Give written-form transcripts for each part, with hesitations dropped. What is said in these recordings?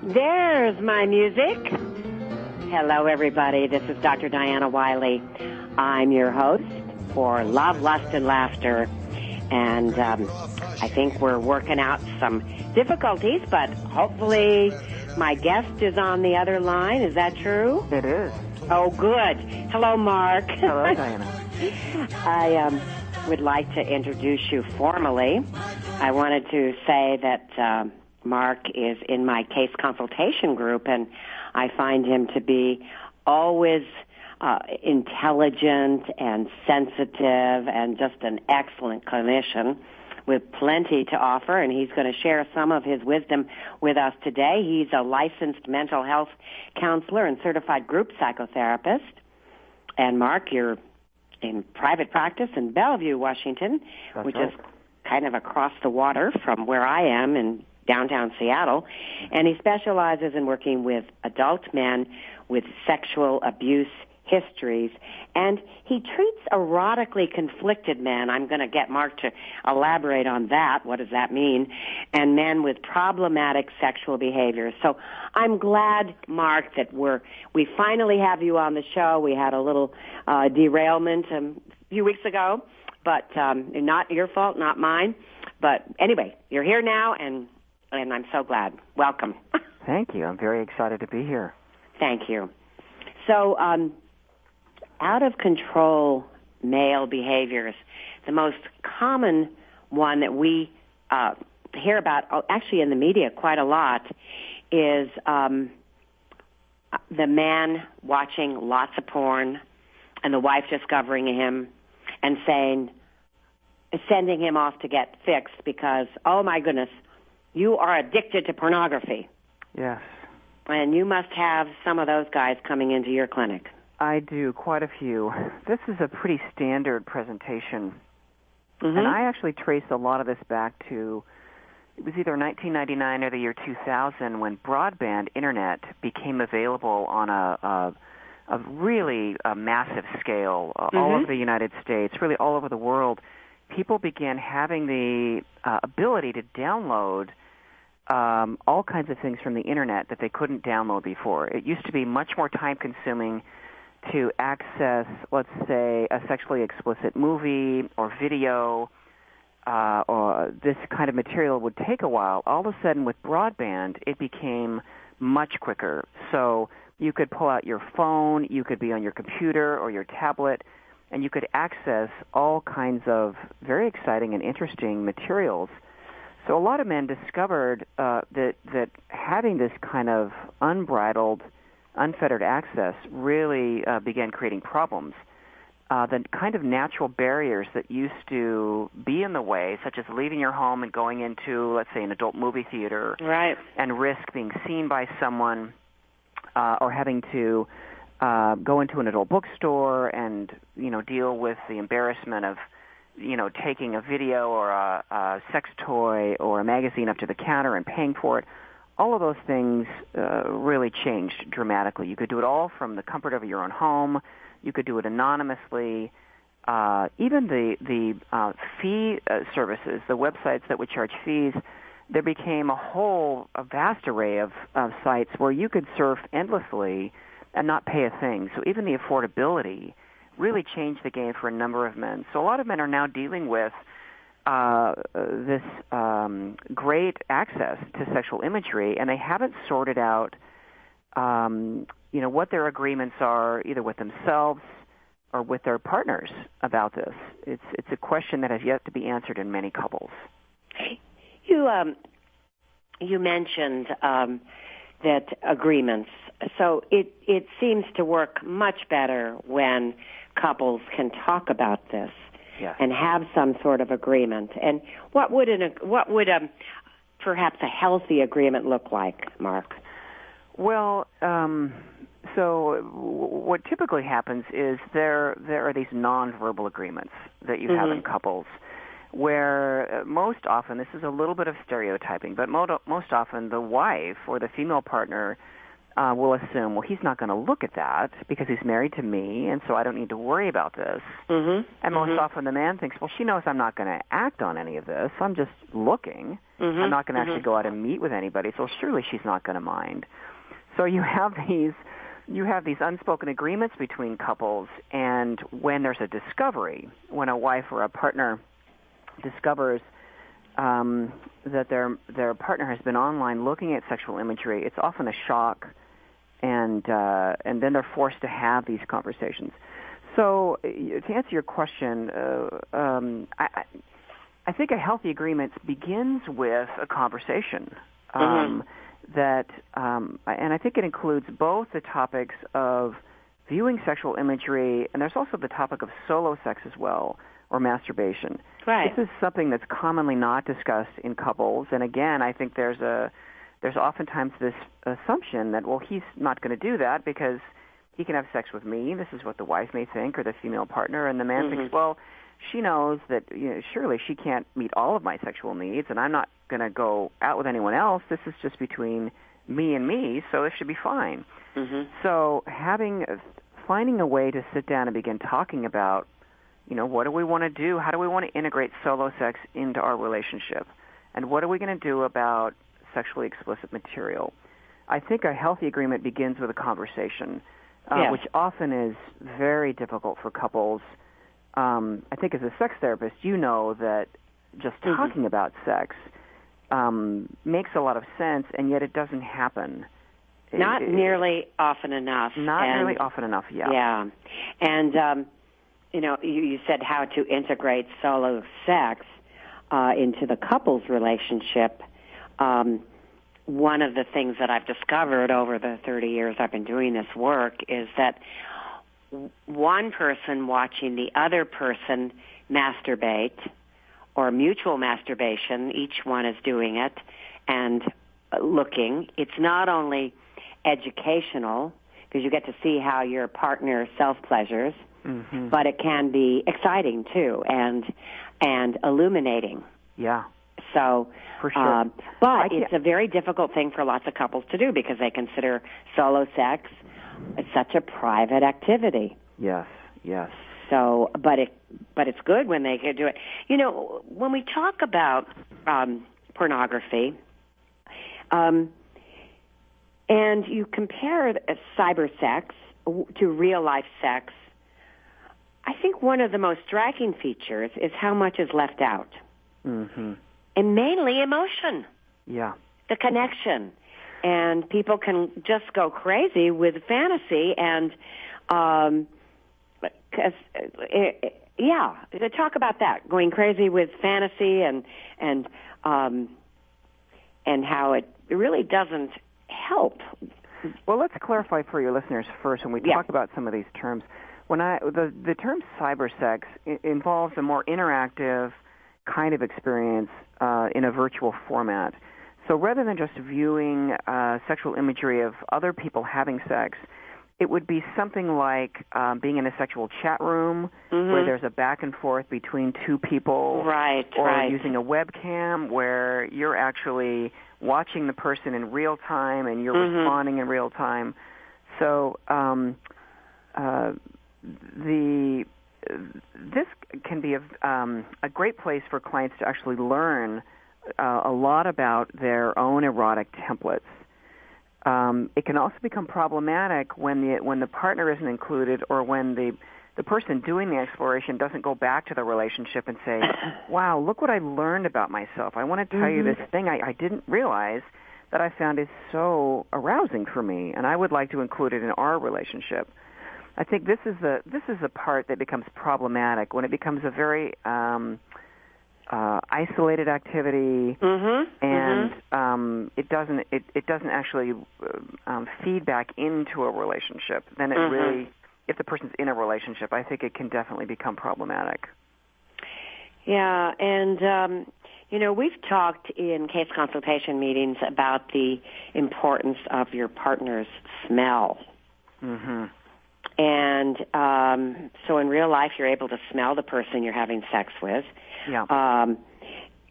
There's my music. Hello, everybody. This is Dr. Diana Wiley. I'm your host for Love, Lust, and Laughter. And I think we're working out some difficulties, but hopefully my guest is on the other line. Is that true? It is. Oh, good. Hello, Mark. Hello, Diana. I would like to introduce you formally. I wanted to say that Mark is in my case consultation group, and I find him to be always intelligent and sensitive and just an excellent clinician with plenty to offer, and he's going to share some of his wisdom with us today. He's a licensed mental health counselor and certified group psychotherapist. And Mark, you're in private practice in Bellevue, Washington, That's which right. is kind of across the water from where I am in downtown Seattle. And he specializes in working with adult men with sexual abuse histories, and he treats erotically conflicted men. I'm going to get Mark to elaborate on that. What does that mean? And men with problematic sexual behavior. So I'm glad, Mark, that we finally have you on the show. We had a little derailment a few weeks ago, but not your fault, not mine. But anyway, you're here now, and I'm so glad. Welcome. Thank you. I'm very excited to be here. Thank you. So, out-of-control male behaviors, the most common one that we hear about, actually in the media quite a lot, is the man watching lots of porn and the wife discovering him and sending him off to get fixed because, oh my goodness, you are addicted to pornography. Yes. And you must have some of those guys coming into your clinic. I do, quite a few. This is a pretty standard presentation. Mm-hmm. And I actually traced a lot of this back to, it was either 1999 or the year 2000 when broadband internet became available on a really massive scale all over the United States, really all over the world. People began having the ability to download all kinds of things from the internet that they couldn't download before. It used to be much more time-consuming to access, let's say, a sexually explicit movie or video, or this kind of material would take a while. All of a sudden, with broadband, it became much quicker. So you could pull out your phone, you could be on your computer or your tablet, and you could access all kinds of very exciting and interesting materials. So a lot of men discovered that having this kind of unbridled, unfettered access really began creating problems. The kind of natural barriers that used to be in the way, such as leaving your home and going into, let's say, an adult movie theater, right, and risk being seen by someone, or having to go into an adult bookstore and deal with the embarrassment of taking a video or a sex toy or a magazine up to the counter and paying for it. All of those things really changed dramatically. You could do it all from the comfort of your own home. You could do it anonymously. Even the fee services, the websites that would charge fees, there became a vast array of sites where you could surf endlessly and not pay a thing. So even the affordability really changed the game for a number of men. So a lot of men are now dealing with this great access to sexual imagery, and they haven't sorted out, what their agreements are, either with themselves or with their partners about this. It's a question that has yet to be answered in many couples. You mentioned that agreements. So it seems to work much better when couples can talk about this. Yes. And have some sort of agreement. And what would perhaps a healthy agreement look like, Mark? Well, so what typically happens is there are these nonverbal agreements that you have in couples, where most often, this is a little bit of stereotyping, but most often the wife or the female partner will assume, well, he's not going to look at that because he's married to me, and so I don't need to worry about this. Mm-hmm. And most often the man thinks, well, she knows I'm not going to act on any of this. I'm just looking. I'm not going to actually go out and meet with anybody, so surely she's not going to mind. So you have these unspoken agreements between couples, and when there's a discovery, when a wife or a partner discovers that their partner has been online looking at sexual imagery, it's often a shock, and then they're forced to have these conversations. So to answer your question, I think a healthy agreement begins with a conversation. And I think it includes both the topics of viewing sexual imagery, and there's also the topic of solo sex as well, or masturbation. Right. This is something that's commonly not discussed in couples, and again, I think there's oftentimes this assumption that, well, he's not going to do that because he can have sex with me. This is what the wife may think, or the female partner, and the man thinks, well, she knows that surely she can't meet all of my sexual needs, and I'm not going to go out with anyone else. This is just between me and me, so it should be fine. So finding a way to sit down and begin talking about, what do we want to do? How do we want to integrate solo sex into our relationship? And what are we going to do about sexually explicit material? I think a healthy agreement begins with a conversation, which often is very difficult for couples. I think as a sex therapist, you know that just talking about sex makes a lot of sense, and yet it doesn't happen. Not nearly often enough. Nearly often enough, yeah. Yeah. And, you said how to integrate solo sex into the couple's relationship. One of the things that I've discovered over the 30 years I've been doing this work is that one person watching the other person masturbate, or mutual masturbation, each one is doing it and looking. It's not only educational, because you get to see how your partner self-pleasures, but it can be exciting too and illuminating. Yeah. So, for sure. But it's a very difficult thing for lots of couples to do because they consider solo sex such a private activity. Yes. So, but it's good when they can do it. When we talk about pornography, and you compare cyber sex to real life sex, I think one of the most striking features is how much is left out. And mainly emotion. Yeah. The connection. And people can just go crazy with fantasy and, to talk about that, going crazy with fantasy and how it really doesn't help. Well, let's clarify for your listeners first when we talk about some of these terms. The term cyber sex involves a more interactive kind of experience in a virtual format. So rather than just viewing sexual imagery of other people having sex, it would be something like being in a sexual chat room where there's a back and forth between two people, or using a webcam where you're actually watching the person in real time and you're responding in real time. So this can be a great place for clients to actually learn a lot about their own erotic templates. It can also become problematic when the partner isn't included, or when the person doing the exploration doesn't go back to the relationship and say, wow, look what I learned about myself. I want to tell you this thing I didn't realize that I found is so arousing for me, and I would like to include it in our relationship. I think this is the part that becomes problematic when it becomes a very isolated activity, and it doesn't actually feed back into a relationship. Then it really, if the person's in a relationship, I think it can definitely become problematic. Yeah, and we've talked in case consultation meetings about the importance of your partner's smell. And so in real life, you're able to smell the person you're having sex with. Yeah.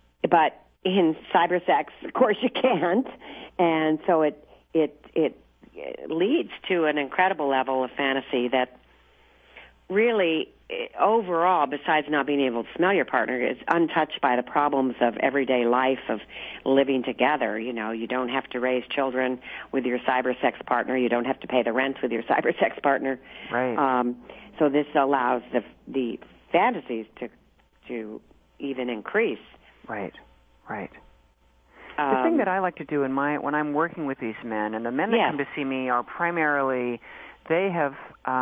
But in cyber sex, of course, you can't. And so it leads to an incredible level of fantasy that really, overall, besides not being able to smell your partner, is untouched by the problems of everyday life of living together. You know, you don't have to raise children with your cybersex partner. You don't have to pay the rent with your cybersex partner. Right. So this allows the fantasies to even increase. Right. The thing that I like to do when I'm working with these men, and the men that come to see me are primarily, they have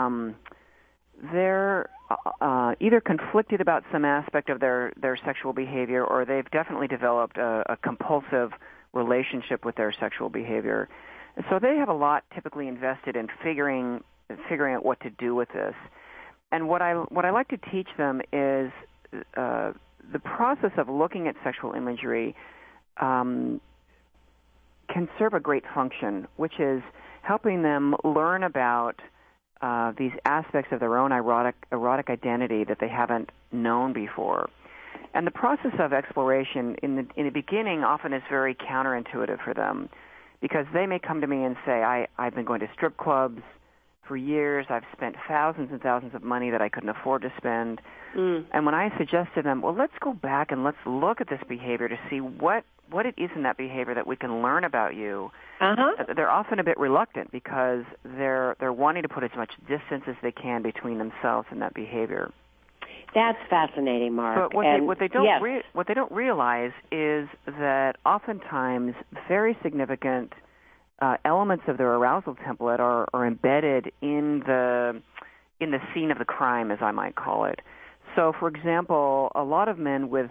they're either conflicted about some aspect of their sexual behavior, or they've definitely developed a compulsive relationship with their sexual behavior. And so they have a lot typically invested in figuring out what to do with this. And what I like to teach them is the process of looking at sexual imagery can serve a great function, which is helping them learn about these aspects of their own erotic identity that they haven't known before. And the process of exploration in the beginning often is very counterintuitive for them, because they may come to me and say, I've been going to strip clubs for years. I've spent thousands and thousands of money that I couldn't afford to spend. And when I suggest to them, well, let's go back and let's look at this behavior to see what it is in that behavior that we can learn about you, they're often a bit reluctant, because they're wanting to put as much distance as they can between themselves and that behavior. That's fascinating, Mark. But what they don't realize is that oftentimes very significant elements of their arousal template are embedded in the scene of the crime, as I might call it. So, for example, a lot of men with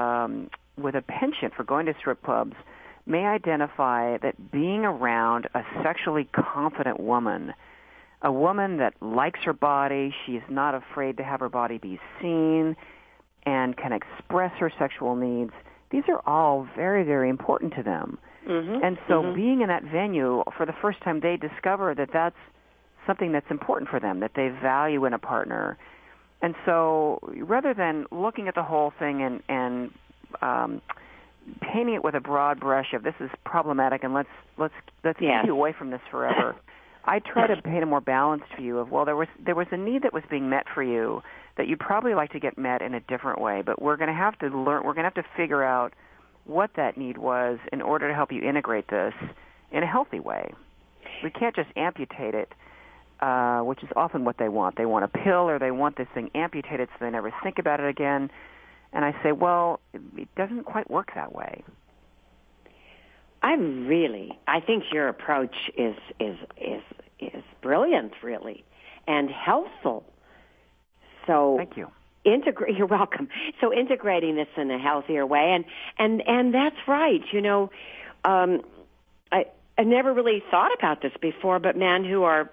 a penchant for going to strip clubs may identify that being around a sexually confident woman, a woman that likes her body, she is not afraid to have her body be seen, and can express her sexual needs, these are all very, very important to them. And so being in that venue, for the first time, they discover that that's something that's important for them, that they value in a partner. And so rather than looking at the whole thing and painting it with a broad brush of this is problematic and let's keep you away from this forever, I try to paint a more balanced view of, well, there was a need that was being met for you that you'd probably like to get met in a different way, but we're going to have to figure out what that need was in order to help you integrate this in a healthy way. We can't just amputate it, which is often what they want. They want a pill, or they want this thing amputated so they never think about it again. And I say, well, it doesn't quite work that way. I think your approach is brilliant, really, and helpful. So thank you. You're welcome. So integrating this in a healthier way, and that's right. You know, I never really thought about this before, but men who are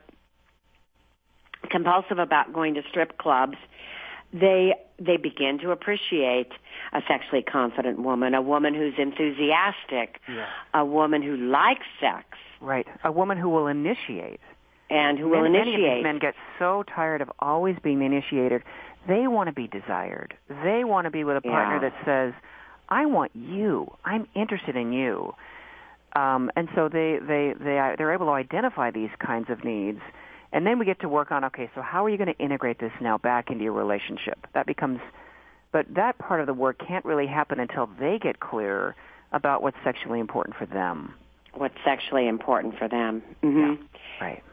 compulsive about going to strip clubs, they begin to appreciate a sexually confident woman, a woman who's enthusiastic, a woman who likes sex. Right, a woman who will initiate. And who will initiate. Many of these men get so tired of always being initiated. They want to be desired. They want to be with a partner that says, I want you. I'm interested in you. And so they're able to identify these kinds of needs. And then we get to work on, okay, so how are you going to integrate this now back into your relationship? But that part of the work can't really happen until they get clear about what's sexually important for them. What's sexually important for them. Yeah, right.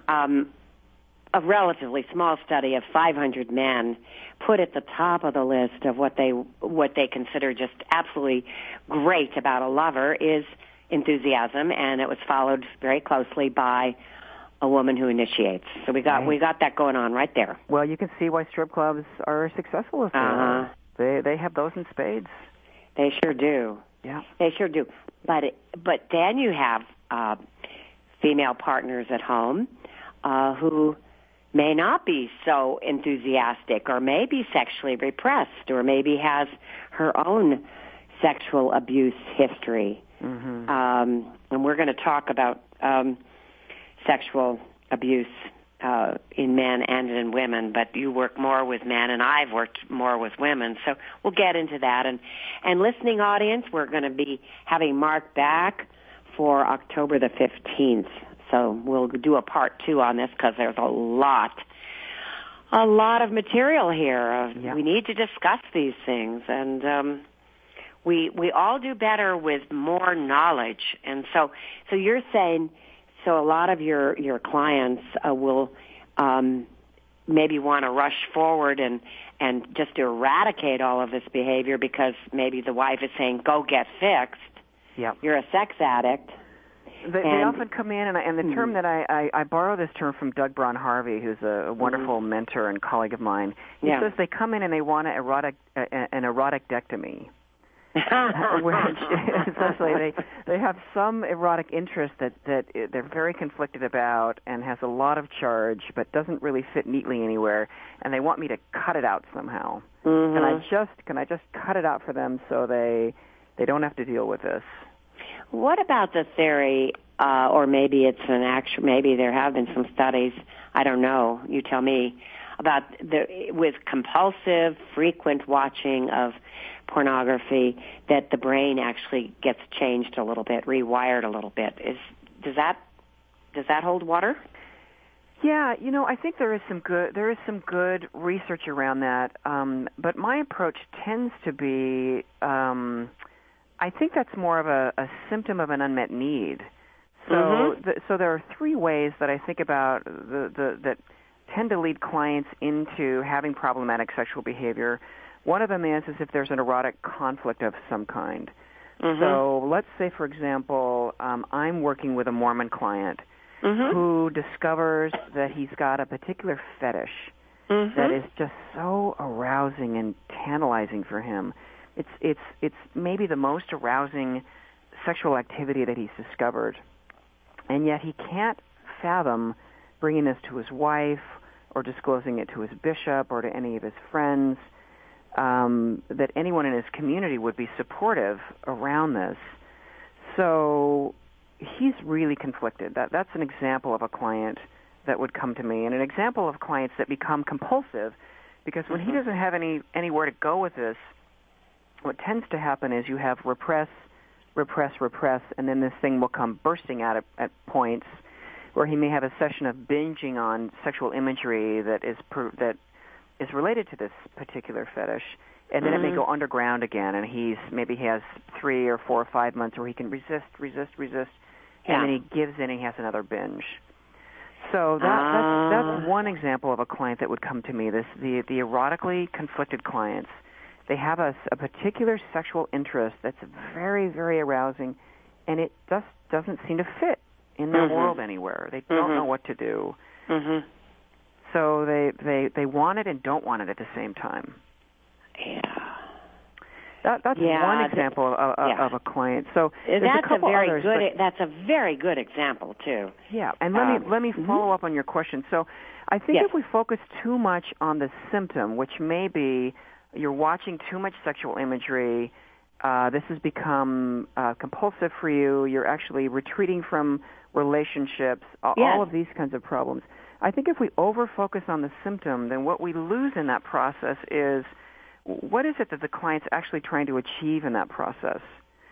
A relatively small study of 500 men put at the top of the list of what they consider just absolutely great about a lover is enthusiasm, and it was followed very closely by a woman who initiates. So we got that going on right there. Well, you can see why strip clubs are successful if they have those in spades. They sure do. Yeah, they sure do. But then you have female partners at home who may not be so enthusiastic, or may be sexually repressed, or maybe has her own sexual abuse history. And we're going to talk about sexual abuse in men and in women, but you work more with men, and I've worked more with women, so we'll get into that. And listening audience, we're going to be having Mark back for October the 15th. So we'll do a part 2 on this because there's a lot of material here. We need to discuss these things, and we all do better with more knowledge. And so you're saying, so a lot of your clients will maybe want to rush forward and just eradicate all of this behavior because maybe the wife is saying, go get fixed. Yep. You're a sex addict. They often come in, and the term that I borrow this term from Doug Braun Harvey, who's a wonderful mentor and colleague of mine. He says they come in and they want an eroticectomy. Which essentially they have some erotic interest that they're very conflicted about and has a lot of charge but doesn't really fit neatly anywhere, and they want me to cut it out somehow. Can I just cut it out for them so they don't have to deal with this? What about the theory, or maybe it's an actual, maybe there have been some studies, I don't know, you tell me, about with compulsive, frequent watching of pornography, that the brain actually gets changed a little bit, rewired a little bit. Does that hold water? Yeah, I think there is some good research around that. But my approach tends to be, I think that's more of a symptom of an unmet need. So, so there are 3 ways that I think about that tend to lead clients into having problematic sexual behavior. One of them is if there's an erotic conflict of some kind. So let's say, for example, I'm working with a Mormon client who discovers that he's got a particular fetish that is just so arousing and tantalizing for him. It's maybe the most arousing sexual activity that he's discovered, and yet he can't fathom bringing this to his wife or disclosing it to his bishop or to any of his friends. That anyone in his community would be supportive around this. So he's really conflicted. That's an example of a client that would come to me, and an example of clients that become compulsive, because when he doesn't have anywhere to go with this, what tends to happen is you have repress, and then this thing will come bursting out at points where he may have a session of binging on sexual imagery that is related to this particular fetish, and then it may go underground again, and he has 3 or 4 or 5 months where he can resist, and then he gives in and he has another binge. So that's one example of a client that would come to me. The erotically conflicted clients. They have a particular sexual interest that's very, very arousing, and it just doesn't seem to fit in their world anywhere. They don't know what to do. So they want it and don't want it at the same time. Yeah. That's one example of a client. So that's a very good example too. Yeah, and let me follow up on your question. So I think if we focus too much on the symptom, which may be you're watching too much sexual imagery, this has become compulsive for you, you're actually retreating from relationships, all of these kinds of problems. I think if we over-focus on the symptom, then what we lose in that process is what is it that the client's actually trying to achieve in that process?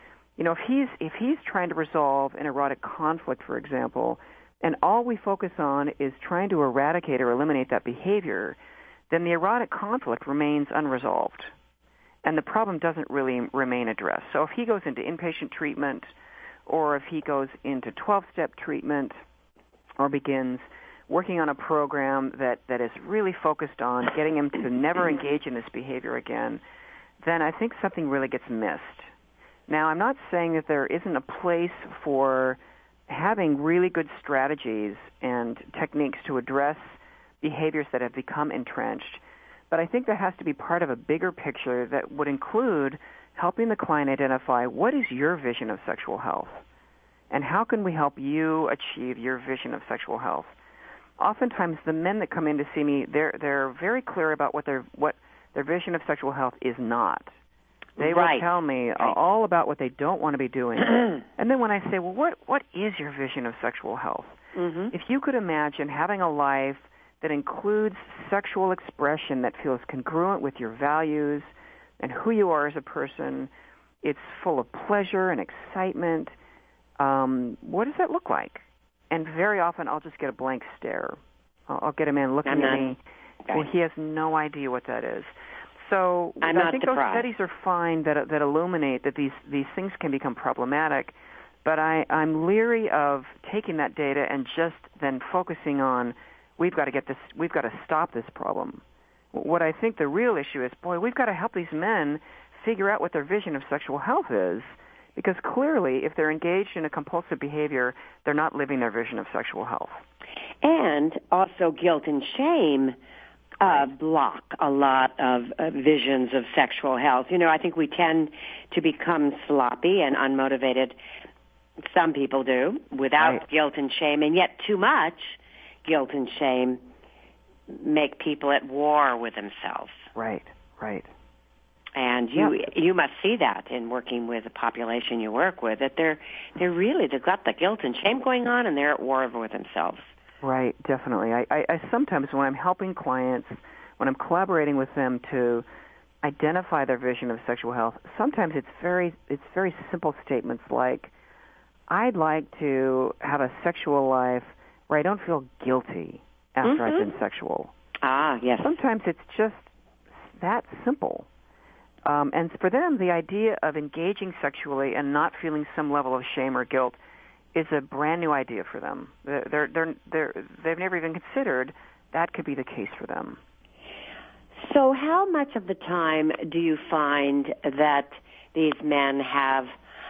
If he's trying to resolve an erotic conflict, for example, and all we focus on is trying to eradicate or eliminate that behavior, then the erotic conflict remains unresolved, and the problem doesn't really remain addressed. So if he goes into inpatient treatment, or if he goes into 12-step treatment, or begins working on a program that is really focused on getting him to never engage in this behavior again, then I think something really gets missed. Now, I'm not saying that there isn't a place for having really good strategies and techniques to address behaviors that have become entrenched, but I think that has to be part of a bigger picture that would include helping the client identify what is your vision of sexual health, and how can we help you achieve your vision of sexual health. Oftentimes, the men that come in to see me, they're very clear about what their vision of sexual health is not. They will tell me all about what they don't want to be doing. And then when I say, well, what is your vision of sexual health? If you could imagine having a life that includes sexual expression that feels congruent with your values and who you are as a person, it's full of pleasure and excitement, what does that look like? and very often I'll just get a blank stare. I'll get a man looking at me. Okay. Well, he has no idea what that is. So I think those studies are fine that illuminate that these things can become problematic, but I'm leery of taking that data and just then focusing on we've got to stop this problem. What I think the real issue is, we've got to help these men figure out what their vision of sexual health is, because clearly if they're engaged in a compulsive behavior, they're not living their vision of sexual health. And also guilt and shame block a lot of visions of sexual health. I think we tend to become sloppy and unmotivated. Some people do, without guilt and shame, and yet too much guilt and shame make people at war with themselves. Right. And you must see that in working with the population you work with, that they've got the guilt and shame going on, and they're at war with themselves. Right, definitely. I sometimes, when I'm helping clients, when I'm collaborating with them to identify their vision of sexual health, sometimes it's very simple statements like, I'd like to have a sexual life where I don't feel guilty after I've been sexual. Ah, yes. Sometimes it's just that simple. And for them, the idea of engaging sexually and not feeling some level of shame or guilt is a brand new idea for them. They've never even considered that could be the case for them. So how much of the time do you find that these men have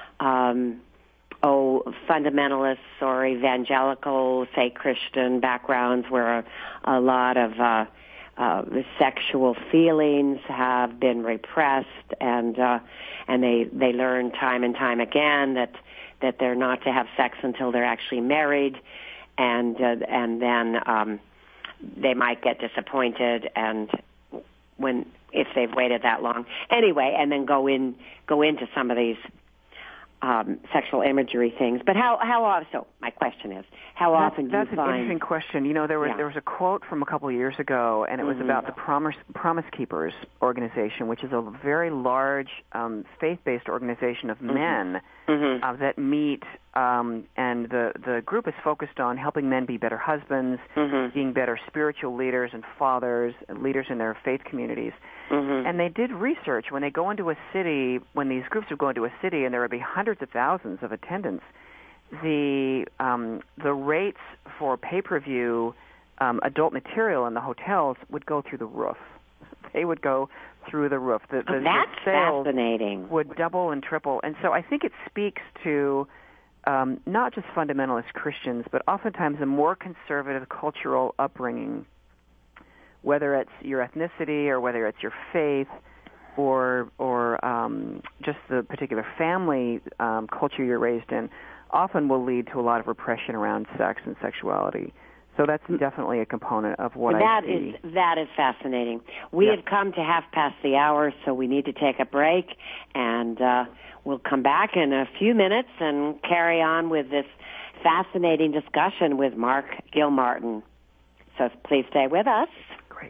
fundamentalists or evangelical, say Christian backgrounds where a lot of the sexual feelings have been repressed, and they learn time and time again that they're not to have sex until they're actually married, and then they might get disappointed, and if they've waited that long anyway, and then go into some of these sexual imagery things. But how often? So my question is, how often do you find? That's an interesting question. There was a quote from a couple of years ago, and it was about the Promise Keepers organization, which is a very large faith-based organization of men that meet, and the group is focused on helping men be better husbands, being better spiritual leaders and fathers, and leaders in their faith communities. And they did research when they go into a city, when these groups would go into a city, and there would be hundreds of thousands of attendants. The rates for pay-per-view adult material in the hotels would go through the roof. They would go through the roof. The that's sales fascinating. Would double and triple, and so I think it speaks to not just fundamentalist Christians, but oftentimes a more conservative cultural upbringing, whether it's your ethnicity or whether it's your faith or just the particular family culture you're raised in, often will lead to a lot of repression around sex and sexuality. So that's definitely a component of what I see. That is fascinating. We have come to half past the hour, so we need to take a break, and we'll come back in a few minutes and carry on with this fascinating discussion with Mark Gilmartin. So please stay with us. Great.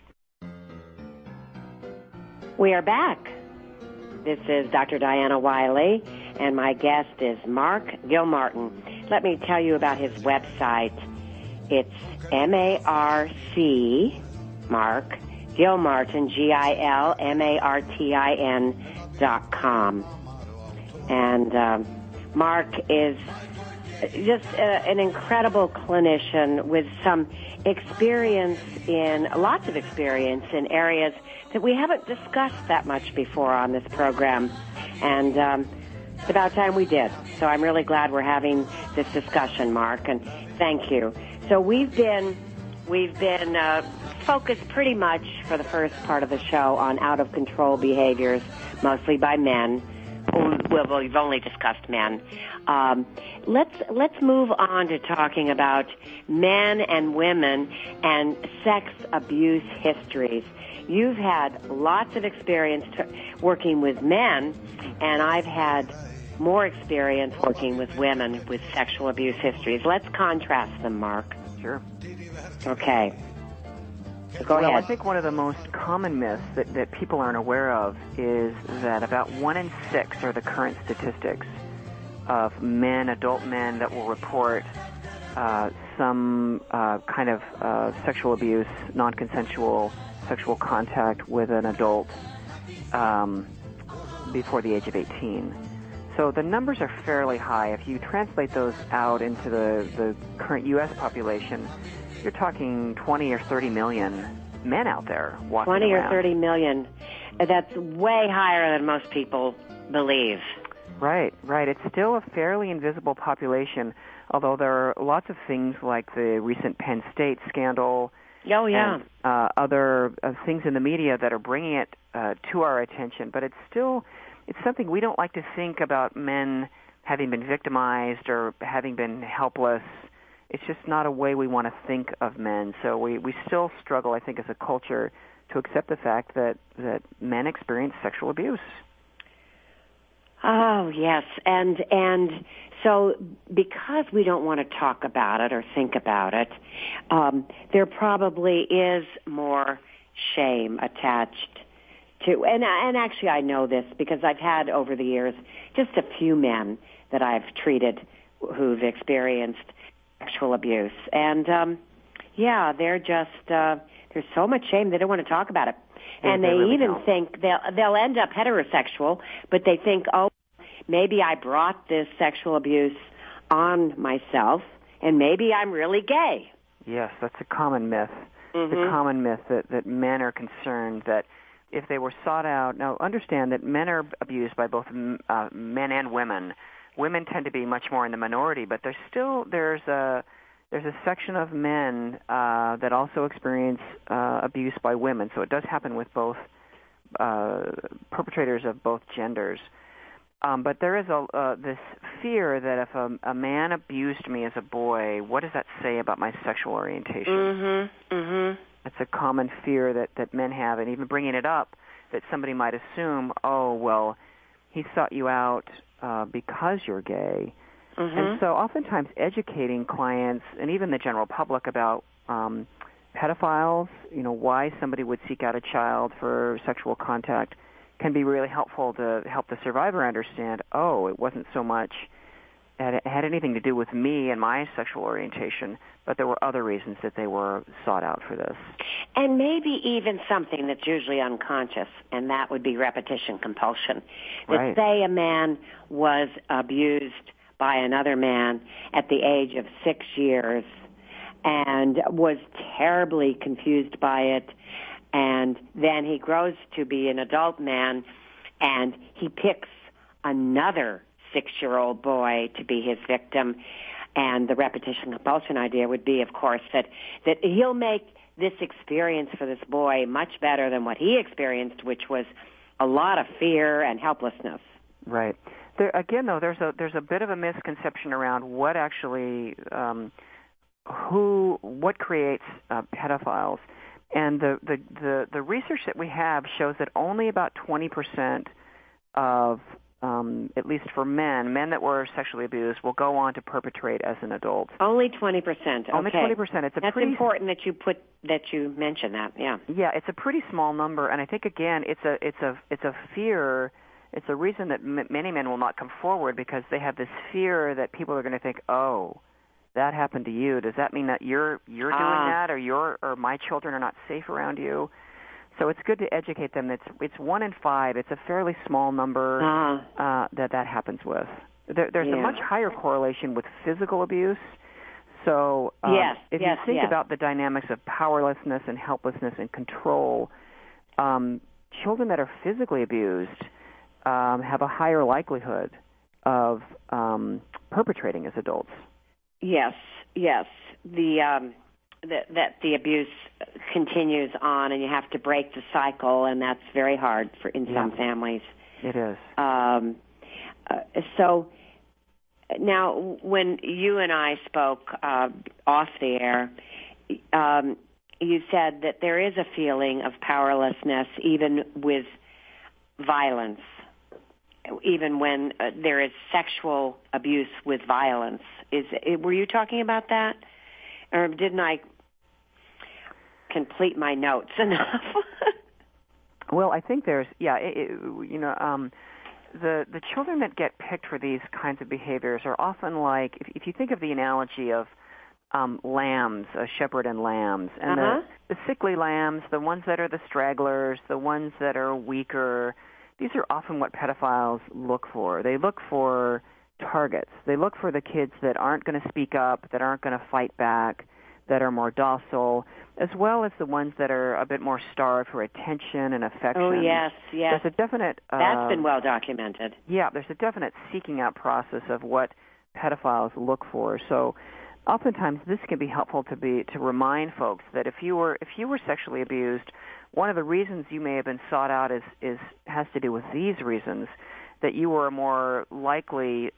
We are back. This is Dr. Diana Wiley, and my guest is Mark Gilmartin. Let me tell you about his website. It's M-A-R-C, Mark, Gilmartin, GILMARTIN.com. And Mark is just an incredible clinician with some lots of experience in areas that we haven't discussed that much before on this program. And it's about time we did. So I'm really glad we're having this discussion, Mark, and thank you. So we've been focused pretty much for the first part of the show on out-of-control behaviors, mostly by men. Well, we've only discussed men. Let's move on to talking about men and women and sex abuse histories. You've had lots of experience working with men, and I've had more experience working with women with sexual abuse histories. Let's contrast them, Mark. Sure. Okay. Go ahead. I think one of the most common myths that people aren't aware of is that about 1 in 6 are the current statistics of adult men that will report some kind of sexual abuse, non-consensual sexual contact with an adult before the age of 18. So the numbers are fairly high. If you translate those out into the current U.S. population, you're talking 20 or 30 million men out there walking 20 around. or 30 million. That's way higher than most people believe. Right. It's still a fairly invisible population, although there are lots of things like the recent Penn State scandal. Oh, yeah. And other things in the media that are bringing it to our attention. But it's something we don't like to think about men having been victimized or having been helpless. It's just not a way we want to think of men. So we still struggle, I think, as a culture to accept the fact that men experience sexual abuse. Oh, yes. And so because we don't want to talk about it or think about it, there probably is more shame attached to, and actually I know this because I've had over the years just a few men that I've treated who've experienced sexual abuse. And, they're just, there's so much shame they don't want to talk about it. And they really even think they'll end up heterosexual, but they think, oh, maybe I brought this sexual abuse on myself, and maybe I'm really gay. Yes, that's a common myth. Mm-hmm. The common myth that men are concerned that if they were sought out. Now, understand that men are abused by both men and women. Women tend to be much more in the minority, but there's a section of men that also experience abuse by women. So it does happen with both perpetrators of both genders. But there is this fear that if a man abused me as a boy, what does that say about my sexual orientation? Mm-hmm. Mm-hmm. It's a common fear that men have, and even bringing it up, that somebody might assume, oh, well, he sought you out because you're gay. Mm-hmm. And so oftentimes educating clients and even the general public about pedophiles, why somebody would seek out a child for sexual contact can be really helpful to help the survivor understand, oh, it wasn't so much, it had anything to do with me and my sexual orientation, but there were other reasons that they were sought out for this. And maybe even something that's usually unconscious, and that would be repetition compulsion. Right. That say a man was abused by another man at the age of 6 years and was terribly confused by it, and then he grows to be an adult man and he picks another 6-year-old boy to be his victim. And the repetition compulsion idea would be, of course, that he'll make this experience for this boy much better than what he experienced, which was a lot of fear and helplessness. Right. There, again, though, there's a bit of a misconception around what actually what creates pedophiles, and the research that we have shows that only about 20% of at least for men that were sexually abused will go on to perpetrate as an adult. Only 20%. Okay. Only 20%. That's important that you mention that. Yeah. Yeah, it's a pretty small number, and I think again, it's a fear. It's a reason that many men will not come forward because they have this fear that people are going to think, oh, that happened to you. Does that mean that you're doing that, or my children are not safe around you? So it's good to educate them. It's 1 in 5. It's a fairly small number that happens with. There's a much higher correlation with physical abuse. So if you think about the dynamics of powerlessness and helplessness and control, children that are physically abused have a higher likelihood of perpetrating as adults. Yes. That the abuse continues on, and you have to break the cycle, and that's very hard in some families. It is. So now, when you and I spoke off the air, you said that there is a feeling of powerlessness even with violence, even when there is sexual abuse with violence. Were you talking about that? Or didn't I complete my notes enough? Well, I think there's, the children that get picked for these kinds of behaviors are often like, if you think of the analogy of lambs, shepherd and lambs, and the sickly lambs, the ones that are the stragglers, the ones that are weaker. These are often what pedophiles look for. They look for targets. They look for the kids that aren't going to speak up, that aren't going to fight back, that are more docile, as well as the ones that are a bit more starved for attention and affection. Oh, yes. There's a definite... That's been well documented. Yeah, there's a definite seeking out process of what pedophiles look for. So oftentimes this can be helpful to remind folks that if you were sexually abused, one of the reasons you may have been sought out has to do with these reasons, that you were more likely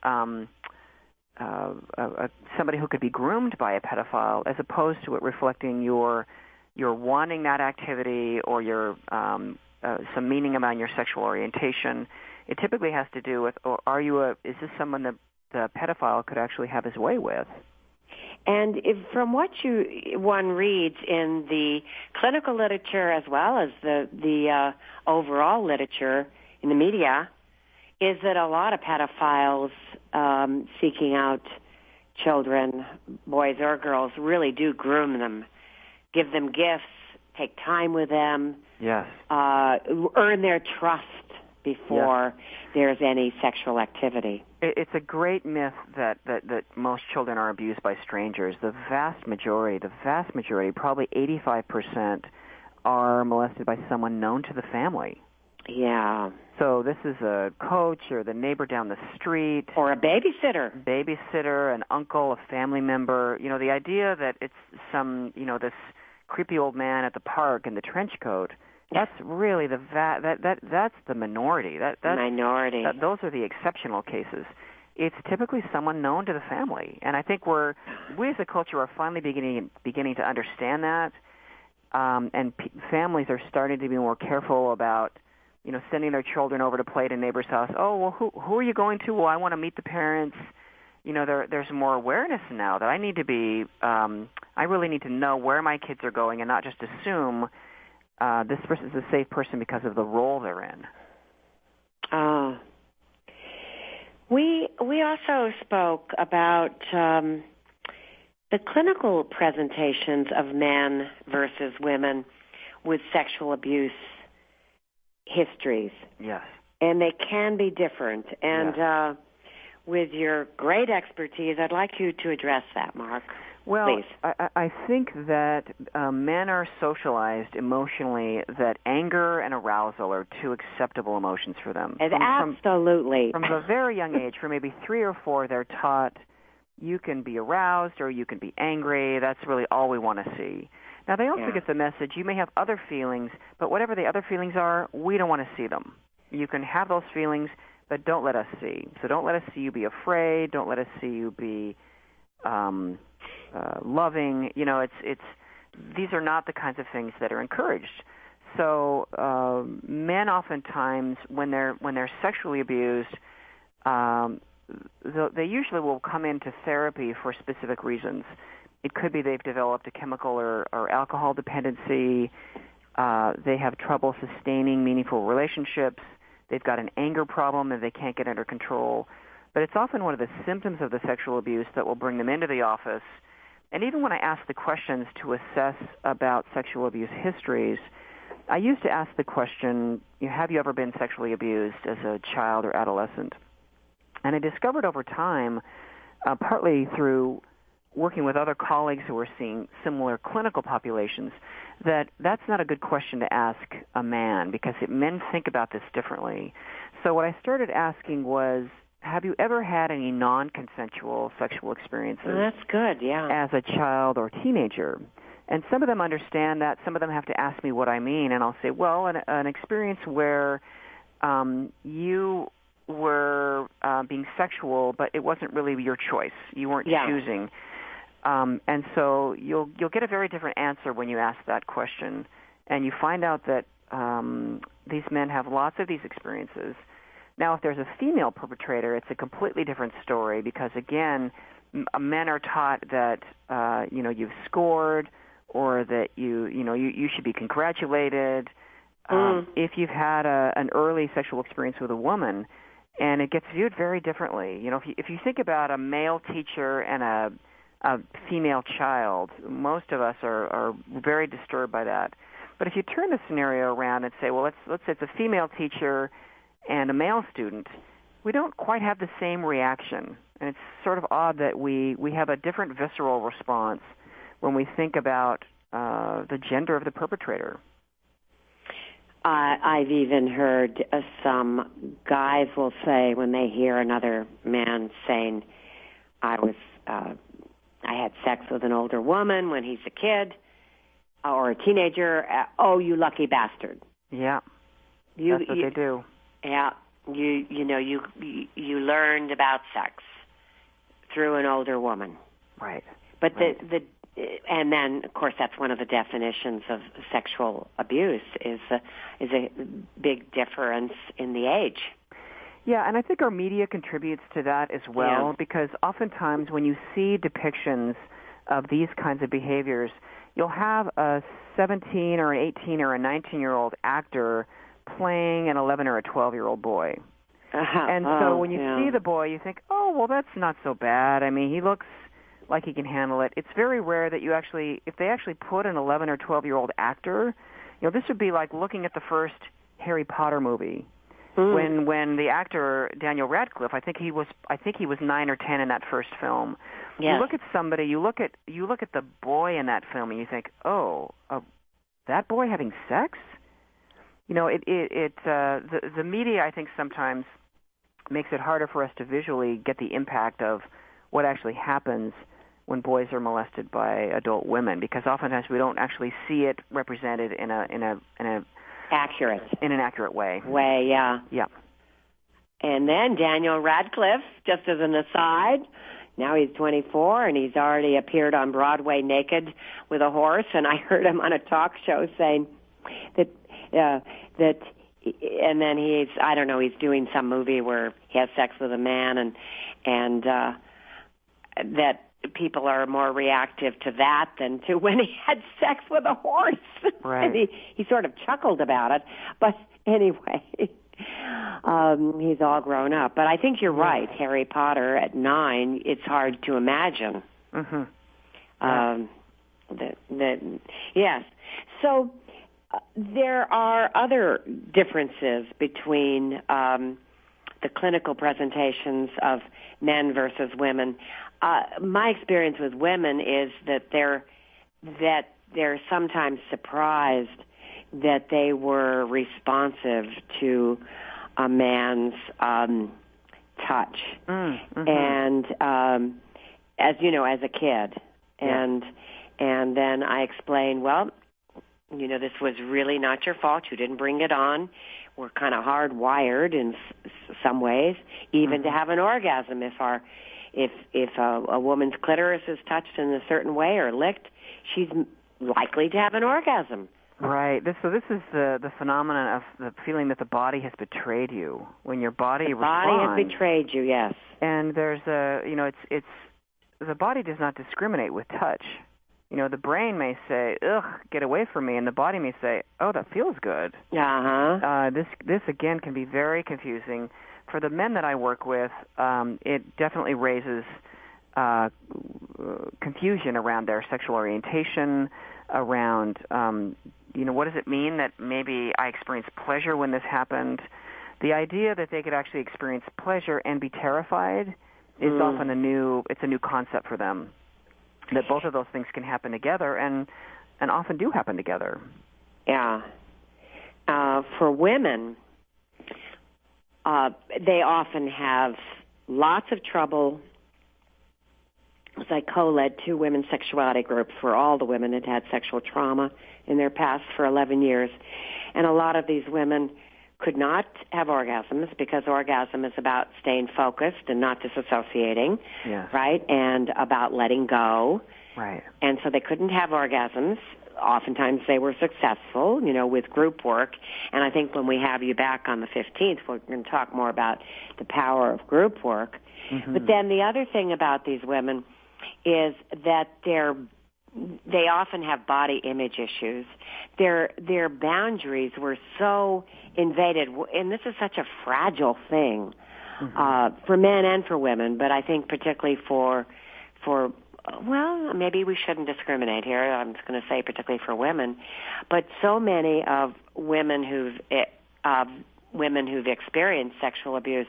somebody who could be groomed by a pedophile, as opposed to it reflecting your wanting that activity or your some meaning about your sexual orientation. It typically has to do with, is this someone that the pedophile could actually have his way with? And from what one reads in the clinical literature as well as the overall literature in the media, is that a lot of pedophiles seeking out children, boys or girls, really do groom them, give them gifts, take time with them, yes, earn their trust before there's any sexual activity. It's a great myth that most children are abused by strangers. The vast majority, probably 85%, are molested by someone known to the family. Yeah. So this is a coach or the neighbor down the street. Or a babysitter. An uncle, a family member. You know, the idea that it's some, this creepy old man at the park in the trench coat, that's really that's the minority. That's minority. Those are the exceptional cases. It's typically someone known to the family. And I think we as a culture are finally beginning to understand that. And families are starting to be more careful about sending their children over to play at a neighbor's house. Oh, well, who are you going to? Well, I want to meet the parents. There's more awareness now that I need to be, I really need to know where my kids are going and not just assume this person's a safe person because of the role they're in. We also spoke about the clinical presentations of men versus women with sexual abuse histories. Yes. And they can be different. And with your great expertise, I'd like you to address that, Mark. Well, please. I think that men are socialized emotionally that anger and arousal are two acceptable emotions for them. Absolutely. From a very young age, for maybe 3 or 4, they're taught you can be aroused or you can be angry. That's really all we want to see. Now, they also get the message, you may have other feelings, but whatever the other feelings are, we don't want to see them. You can have those feelings, but don't let us see. So don't let us see you be afraid. Don't let us see you be loving. These are not the kinds of things that are encouraged. So men oftentimes, when they're sexually abused, they usually will come into therapy for specific reasons. It could be they've developed a chemical or alcohol dependency. They have trouble sustaining meaningful relationships. They've got an anger problem that they can't get under control. But it's often one of the symptoms of the sexual abuse that will bring them into the office. And even when I ask the questions to assess about sexual abuse histories, I used to ask the question, have you ever been sexually abused as a child or adolescent? And I discovered over time, partly through working with other colleagues who were seeing similar clinical populations, that's not a good question to ask a man because men think about this differently. So what I started asking was, have you ever had any non-consensual sexual experiences? Well, that's good, yeah. As a child or teenager? And some of them understand that. Some of them have to ask me what I mean, and I'll say, well, an experience where you were being sexual, but it wasn't really your choice. You weren't choosing. And so you'll get a very different answer when you ask that question, and you find out that these men have lots of these experiences. Now, if there's a female perpetrator, it's a completely different story because, again, men are taught that you've scored or that you should be congratulated if you've had an early sexual experience with a woman, and it gets viewed very differently. If you think about a male teacher and a female child. Most of us are very disturbed by that. But if you turn the scenario around and say, well, let's say it's a female teacher and a male student, we don't quite have the same reaction. And it's sort of odd that we have a different visceral response when we think about the gender of the perpetrator. I've even heard some guys will say when they hear another man saying, I had sex with an older woman when he's a kid or a teenager, oh, you lucky bastard. Yeah, that's what they do. Yeah, you learned about sex through an older woman. Right. But right. And then, of course, that's one of the definitions of sexual abuse is a big difference in the age. Yeah, and I think our media contributes to that as well, because oftentimes when you see depictions of these kinds of behaviors, you'll have a 17 or an 18 or a 19-year-old actor playing an 11 or a 12-year-old boy. And so when you see the boy, you think, oh, well, that's not so bad. I mean, he looks like he can handle it. It's very rare that if they actually put an 11 or 12-year-old actor, this would be like looking at the first Harry Potter movie. When the actor Daniel Radcliffe, I think he was 9 or 10 in that first film. Yes. You look at somebody, you look at the boy in that film, and you think, oh, that boy having sex? The media, I think, sometimes makes it harder for us to visually get the impact of what actually happens when boys are molested by adult women, because oftentimes we don't actually see it represented in an accurate way. Yeah. And then Daniel Radcliffe, just as an aside, now he's 24 and he's already appeared on Broadway naked with a horse. And I heard him on a talk show saying that, and then he's doing some movie where he has sex with a man, and that people are more reactive to that than to when he had sex with a horse. Right. And he sort of chuckled about it. But anyway, he's all grown up. But I think you're right. Harry Potter at 9, it's hard to imagine. Mm-hmm. Yes. So there are other differences between the clinical presentations of men versus women. My experience with women is that they're sometimes surprised that they were responsive to a man's touch, and as you know, as a kid, and then I explained, well, this was really not your fault. You didn't bring it on. We're kind of hardwired in some ways, even to have an orgasm. If a woman's clitoris is touched in a certain way or licked, she's likely to have an orgasm. Right. So this is the phenomenon of the feeling that the body has betrayed you. When your body responds. The body has betrayed you, yes. And there's it's the body does not discriminate with touch. The brain may say, ugh, get away from me, and the body may say, oh, that feels good. This again can be very confusing. For the men that I work with, it definitely raises confusion around their sexual orientation, around, what does it mean that maybe I experienced pleasure when this happened? The idea that they could actually experience pleasure and be terrified is often a new concept for them, that both of those things can happen together and often do happen together. Yeah. For women, they often have lots of trouble. I co-led 2 women's sexuality groups where all the women had sexual trauma in their past for 11 years. And a lot of these women could not have orgasms because orgasm is about staying focused and not disassociating, right? And about letting go. Right. And so they couldn't have orgasms. Oftentimes they were successful, with group work. And I think when we have you back on the 15th, we're going to talk more about the power of group work. Mm-hmm. But then the other thing about these women is that they often have body image issues. Their boundaries were so invaded, and this is such a fragile thing for men and for women, but I think particularly for well, maybe we shouldn't discriminate here. I'm just going to say particularly for women, but so many of women who've experienced sexual abuse,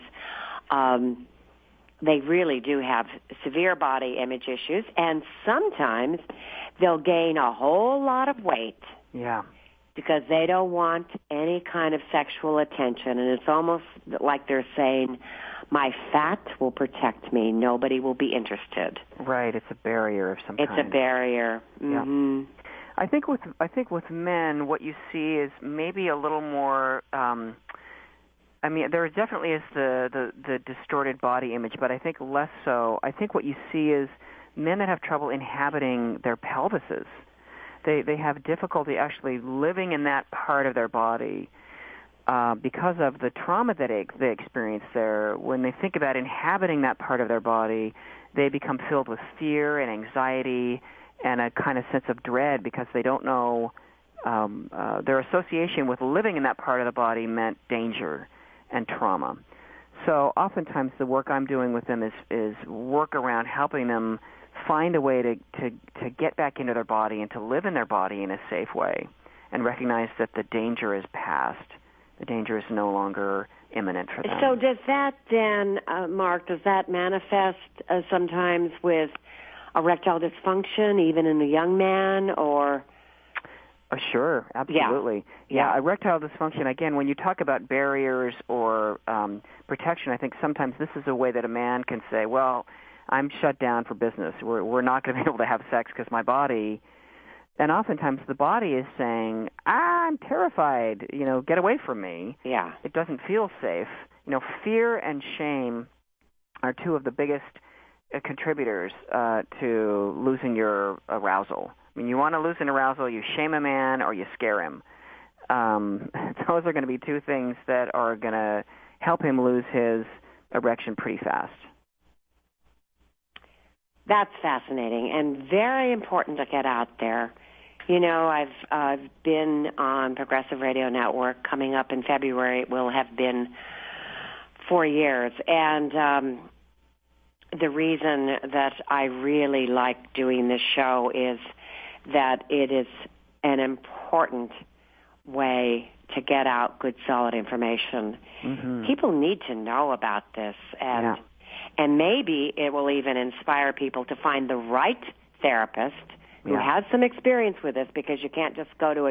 they really do have severe body image issues, and sometimes they'll gain a whole lot of weight. Yeah. Because they don't want any kind of sexual attention, and it's almost like they're saying, my fat will protect me. Nobody will be interested. Right. It's a barrier of some kind. It's a barrier. Mm-hmm. Yeah. I think with men, what you see is maybe a little more. I mean, there definitely is the distorted body image, but I think less so. I think what you see is men that have trouble inhabiting their pelvises. They have difficulty actually living in that part of their body because of the trauma that they experience there. When they think about inhabiting that part of their body, they become filled with fear and anxiety and a kind of sense of dread because they don't know their association with living in that part of the body meant danger and trauma. So oftentimes the work I'm doing with them is work around helping them find a way to get back into their body and to live in their body in a safe way and recognize that the danger is past. The danger is no longer imminent for them. So does that then, Mark, does that manifest sometimes with erectile dysfunction, even in the young man, or? Sure, absolutely. Yeah, erectile dysfunction, again, when you talk about barriers or protection, I think sometimes this is a way that a man can say, well, I'm shut down for business. We're not going to be able to have sex because my body, and oftentimes the body is saying, I'm terrified, get away from me. Yeah. It doesn't feel safe. Fear and shame are two of the biggest contributors to losing your arousal. I mean, you want to lose an arousal, you shame a man or you scare him. Those are going to be two things that are going to help him lose his erection pretty fast. That's fascinating and very important to get out there. I've been on Progressive Radio Network. Coming up in February, it will have been 4 years. And the reason that I really like doing this show is that it is an important way to get out good, solid information. Mm-hmm. People need to know about this, and maybe it will even inspire people to find the right therapist who has some experience with this, because you can't just go to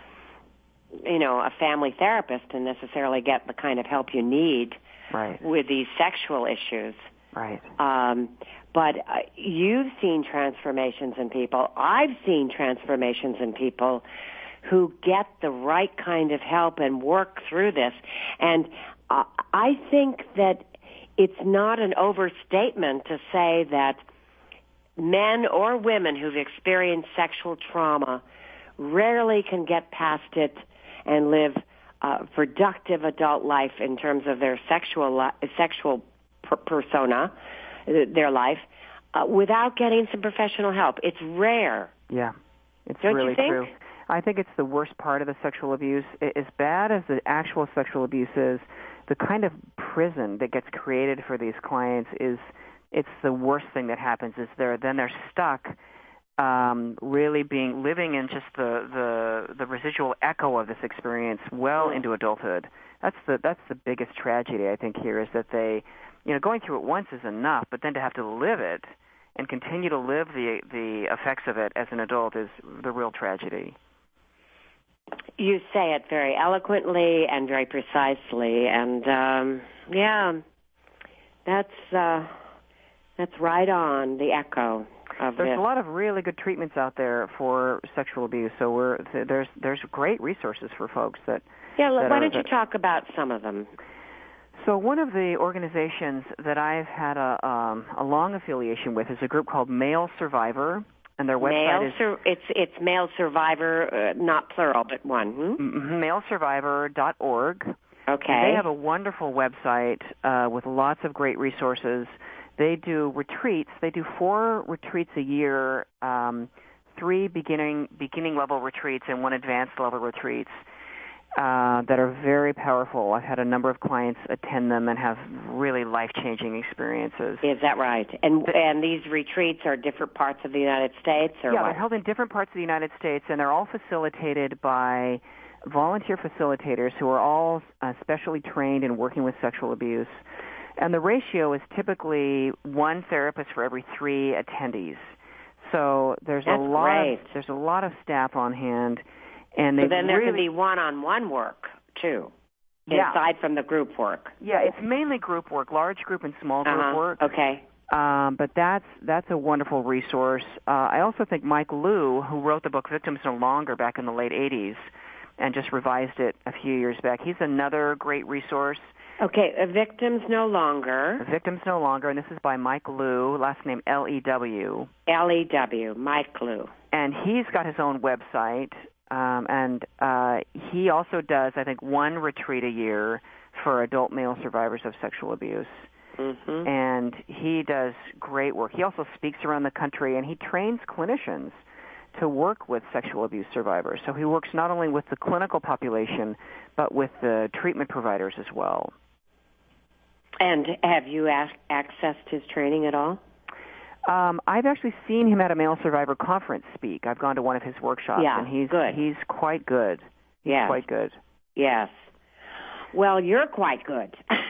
a family therapist and necessarily get the kind of help you need with these sexual issues. Right. But you've seen transformations in people. I've seen transformations in people who get the right kind of help and work through this. And I think that it's not an overstatement to say that men or women who've experienced sexual trauma rarely can get past it and live a productive adult life in terms of their sexual persona, their life, without getting some professional help. It's rare. Yeah, it's Don't really you think? true. I think it's the worst part of the sexual abuse. As bad as the actual sexual abuse is, the kind of prison that gets created for these clients it's the worst thing that happens. Is they're stuck really living in just the residual echo of this experience well into adulthood. That's the biggest tragedy, I think, here, is that they, going through it once is enough, but then to have to live it and continue to live the effects of it as an adult is the real tragedy. You say it very eloquently and very precisely, and that's right on the echo of There's this. a lot of really good treatments out there for sexual abuse, so there's great resources for folks that. Yeah, why don't you talk about some of them? So one of the organizations that I've had a long affiliation with is a group called Male Survivor, and their website is... It's Male Survivor, not plural, but one. MaleSurvivor.org. Okay. And they have a wonderful website with lots of great resources. They do retreats. They do 4 retreats a year, 3 beginning level retreats and 1 advanced level retreats. that are very powerful. I've had a number of clients attend them and have really life-changing experiences. Is that right? And these retreats are different parts of the United States, or yeah, what? They're held in different parts of the United States, and they're all facilitated by volunteer facilitators who are all specially trained in working with sexual abuse. And the ratio is typically one therapist for every 3 attendees. So there's a lot of staff on hand, and so then there can be one-on-one work too, aside from the group work. Yeah, it's mainly group work, large group and small group work. Okay. But that's a wonderful resource. I also think Mike Liu, who wrote the book Victims No Longer back in the late 80s and just revised it a few years back, he's another great resource. Okay, Victims No Longer. Victims No Longer, and this is by Mike Liu, last name L-E-W. L-E-W, Mike Liu. And he's got his own website, and he also does, I think, one retreat a year for adult male survivors of sexual abuse. Mm-hmm. And he does great work. He also speaks around the country, and he trains clinicians to work with sexual abuse survivors. So he works not only with the clinical population, but with the treatment providers as well. And have you accessed his training at all? I've actually seen him at a male survivor conference speak. I've gone to one of his workshops, and he's good. He's quite good. He's quite good. Yes. Well, you're quite good.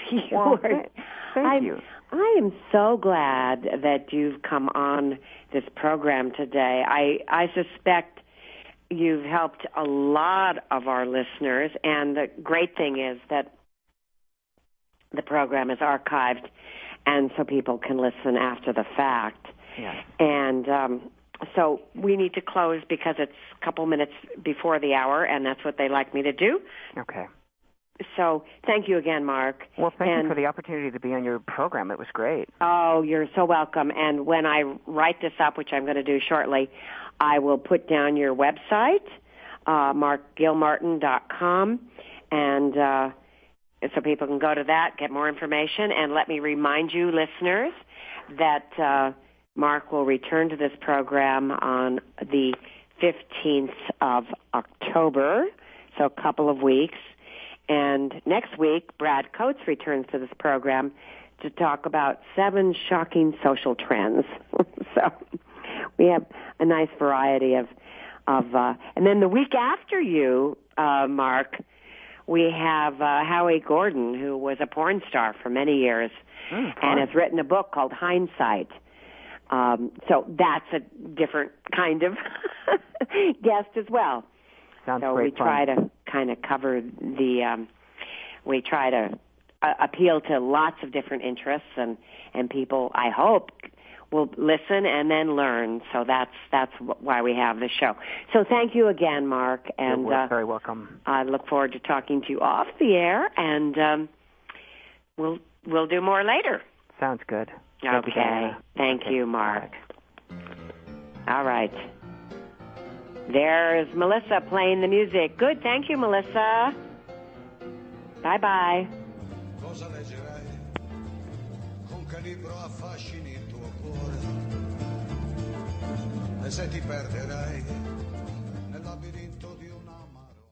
Thank you. I am so glad that you've come on this program today. I suspect you've helped a lot of our listeners, and the great thing is that the program is archived, and so people can listen after the fact. Yes. And so we need to close because it's a couple minutes before the hour, and that's what they like me to do. Okay. So thank you again, Mark. Well, thank you for the opportunity to be on your program. It was great. Oh, you're so welcome. And when I write this up, which I'm going to do shortly, I will put down your website, markgilmartin.com, and so people can go to that, get more information. And let me remind you, listeners, that Mark will return to this program on the 15th of October, so a couple of weeks. And next week, Brad Coates returns to this program to talk about 7 shocking social trends. So we have a nice variety of and then the week after you, Mark, we have Howie Gordon, who was a porn star for many years and has written a book called Hindsight. So that's a different kind of guest as well. Sounds so great we try to kind of cover we try to appeal to lots of different interests, and people, I hope, will listen and then learn. So that's why we have the show. So thank you again, Mark. And you're very welcome. I look forward to talking to you off the air, and we'll do more later. Sounds good. Okay. Thank you, Mark. All right. There's Melissa playing the music. Good, thank you, Melissa. Bye-bye. Cosa leggerai? Con che libro affascini il tuo cuore? E se ti perderai